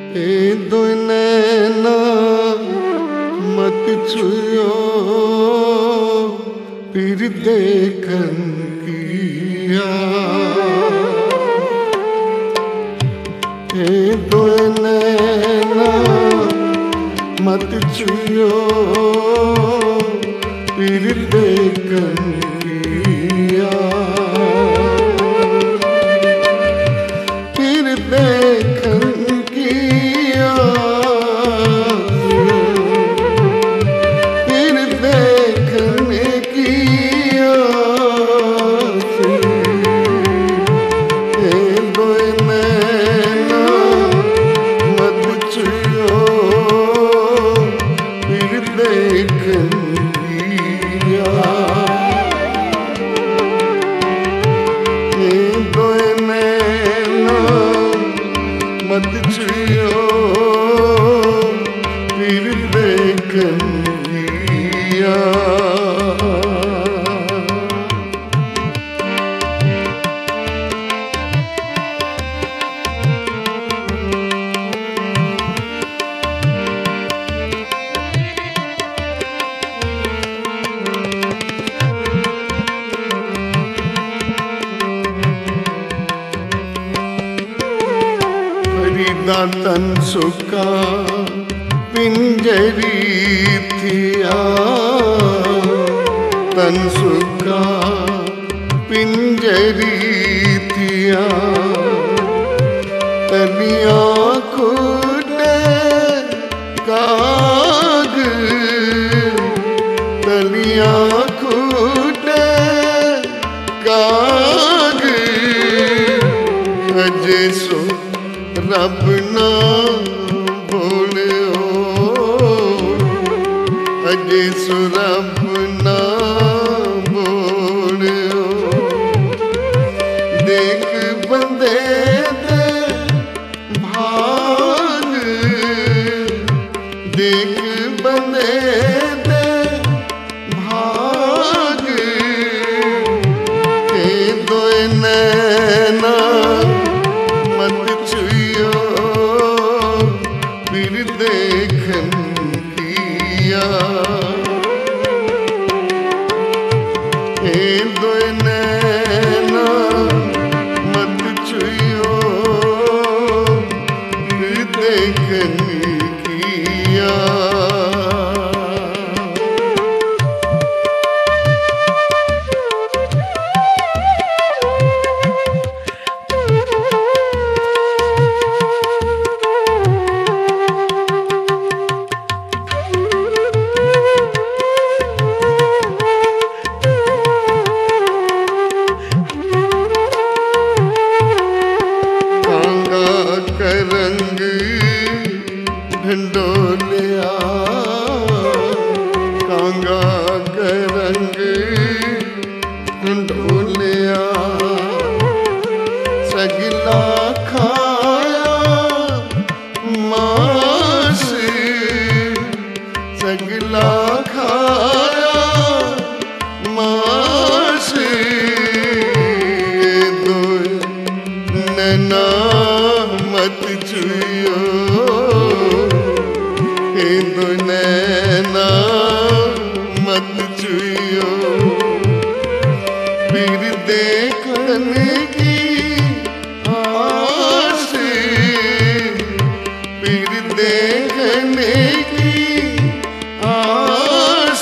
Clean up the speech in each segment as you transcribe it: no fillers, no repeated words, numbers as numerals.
ए दो नैना मत छुयो फिर देखन किया। ए दो नैना मत छुयो फिर देखन किया। फिर देखन किया, फिर देखन किया। ए दो नैना मत छुयो फिर देखन किया। ए दो नैना मत छुयो फिर देखन किया। फरीदा तन सुका पिंजरी थिया। तन सुका पिंजरी थिया। तलिया खुटे काग, तलिया खुटे काग। अजे सो रब ना बोलियो, अजे सो रब ना बोलियो। देख बंदे दे भाग, देख बंदे दे भाग। ए दो नैना मत छुयो फिर देखन किया। ए दो नैना मत छुयो फिर देखन किया। रंग ढंडोलिया, कांगा का रंग ढंडोलिया। सगला खाया मांस, सगला खाया मांस। दो नैना मत छुयो, ए दो नैना मत छुयो फिर देखन की आस, फिर देखन की आस।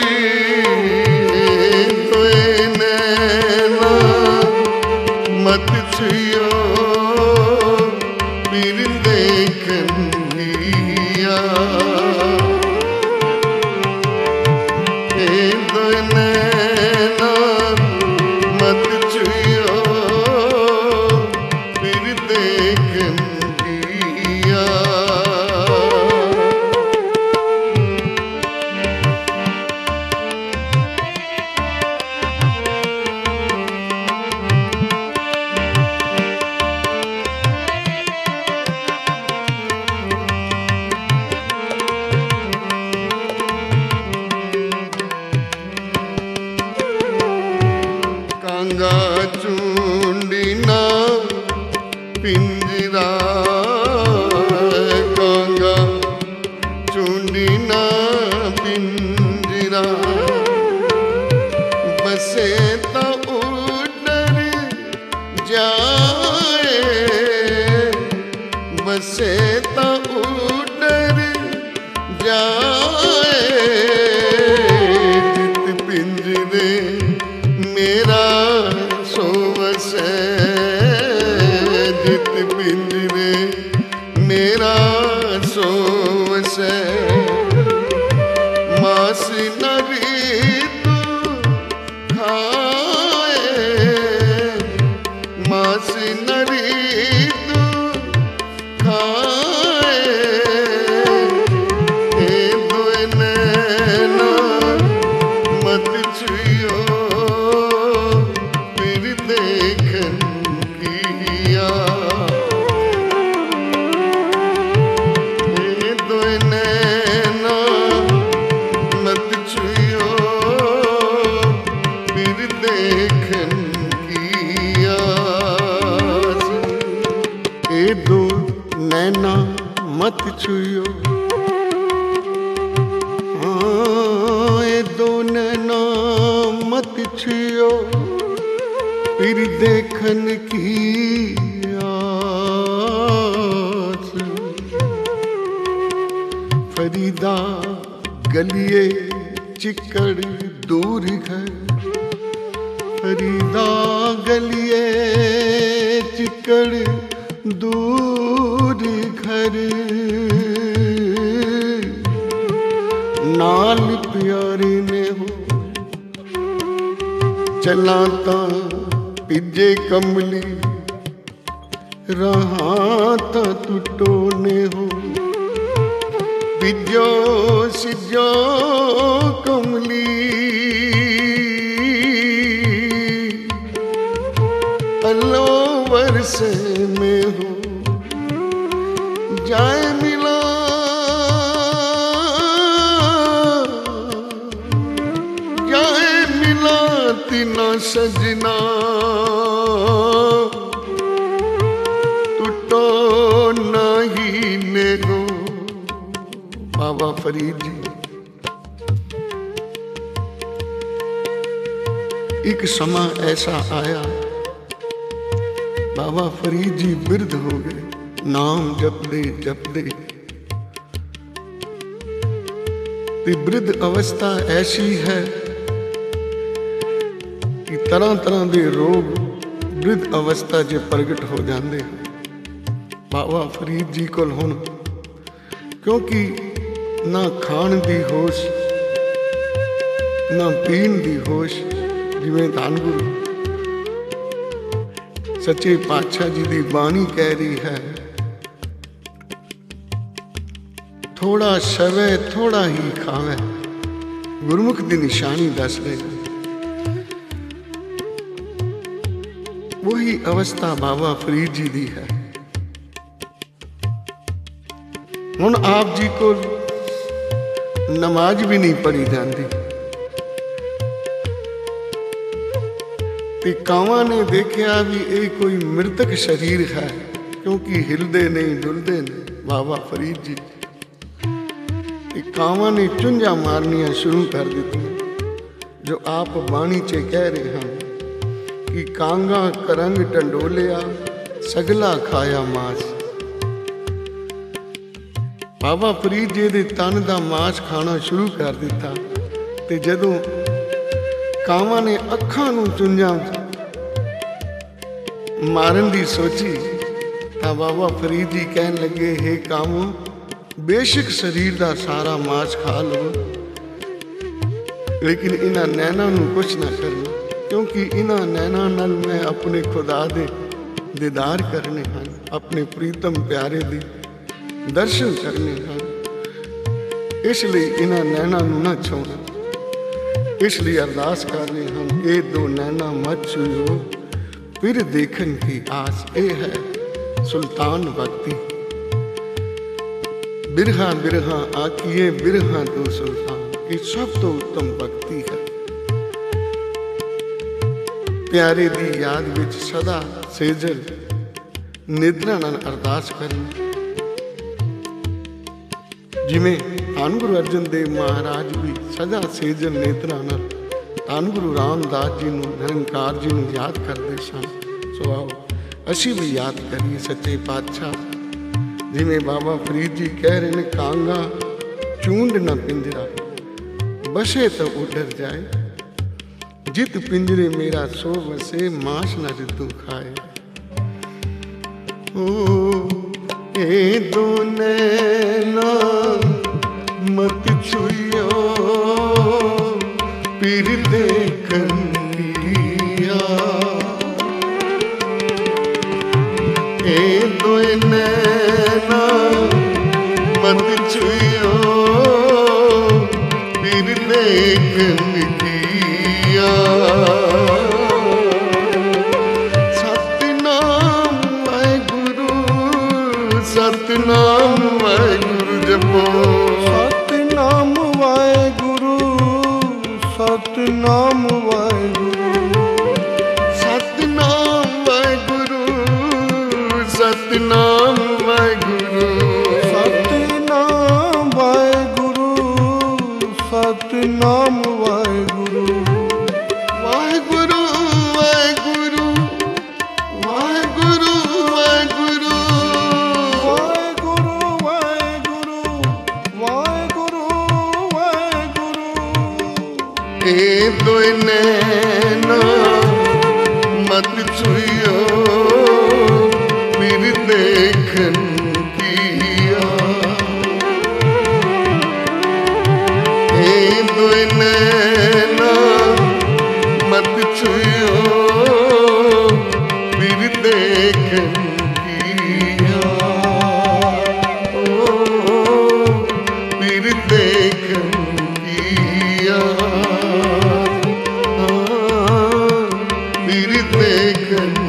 ए दो नैना मत छुयो फिर देखन किया। ए दो नैना मत छुयो फिर देखन किया। बसे तो उडर जाए, जित पिंजरे मेरा सो वसै, जित पिंजरे मेरा सो वसै। मास नरी तू खाए, मास नरी तू खाए, ए दुए नैना मत छुइयो फिर देखन किया। ए दुए नैना मत छुइयो फिर देखन किया। ए दो नैना मत छुइयो, हाँ ए दो नैना मत छुइयो फिर देखन की आस। फरीदा गलिए चिक्कड़ दूर घर, फरीदा गलिए चिक्कड़ दूर घर। नाल प्यारे ने हो चलाता पिजे कमली, रहाता टुटो ने हो पिजो सिजो कमली। अल्लो वर्षे में हो जाए मिला, जाए मिला तीना सजना। टूटो नहीं ने गो। बाबा फरीद जी एक समा ऐसा आया, बाबा फरीद जी वृद्ध हो गए, नाम जपदे जपदे। वृद्ध अवस्था ऐसी है कि तरह तरह के रोग वृद्ध अवस्था च प्रगट हो जाते हैं। बाबा फरीद जी को हुण क्योंकि ना खाण की होश ना पीण की होश, जिवें धन गुरु सच्चे पातशाह जी की बाणी कह रही है, थोड़ा शवे थोड़ा ही खावे। गुरमुख की निशानी दस रहे। वही अवस्था बाबा फरीद जी की है। हुण आप जी को नमाज भी नहीं पढ़ी जाती। कावां ने देखा भी ये कोई मृतक शरीर है, क्योंकि हिलते नहीं डुलते नहीं बाबा फरीद जी। कावां ने चुंझा मारनिया शुरू कर दी, जो आप बाणी च कह रहे हैं कि कांगा करंग टंडोलिया सगला खाया मास। बाबा फरीद जी दे तन दा मास खाना शुरू कर दिता, ते जदों कावां ने अखां नूं चुंझा मारन दी सोची, तां बाबा फरीद जी कहन लगे, हे कावों बेशक शरीर का सारा मास खा लो, लेकिन इन्हां नैना नूं कुछ ना करना, क्योंकि इन्हां नैना नाल मैं अपने खुदा दे दीदार करने हैं, अपने प्रीतम प्यारे दी दर्शन करने हैं। इसलिए इन्हां नैना नूं ना छोड़ना। इसलिए अरदास कर रहे हैं, ये दो नैना मत छुइयो फिर देखन की आस। ये है सुल्तान भक्ति। बिरहा बिरहा आखिए बिरहा तो सुल्तान, ये सब तो उत्तम भक्ति है। प्यारे दी याद विच सदा सेजल निद्रा नाल अरदास करनी। जिमें धन गुरु अर्जन देव महाराज भी सदा सेजल नेत्रा नाल धन गुरु रामदास जी नूं निरंकार जी नूं याद करते सन। सो आओ असीं भी याद करिए सच्चे पातशाह जिमें बाबा फरीद जी कह रहे ने, कांगा चूंड न पिंजरा, बसे तो उडर जाए, जित पिंजरे मेरा सो बसे, मांस न रितु खाए। ओ ए दो नैना मत छुइयो, पीर देखन लिया। ए दो नैना मत छुइयो, पीर देखन लिया। सतनाम वाहेगुरु, सतनाम वाहेगुरु जपो, सतनाम वाहेगुरु, सतनाम वाहेगुरु, सतनाम वाहेगुरु, सतनाम वाहेगुरु, सतनाम वाहेगुरु, सतनाम वाहेगुरु, वाहेगुरु वाहेगुरु, वाहेगुरु वाहेगुरु, वाहेगुरु वाहेगुरु, वाहेगुरु वाहेगुरु। ए दो नैना मत छुइयो, पीर देखन किया। ए दो नैना मत छुइयो, पीर देखन किया। ओ पीर देखन किया, पीर देखन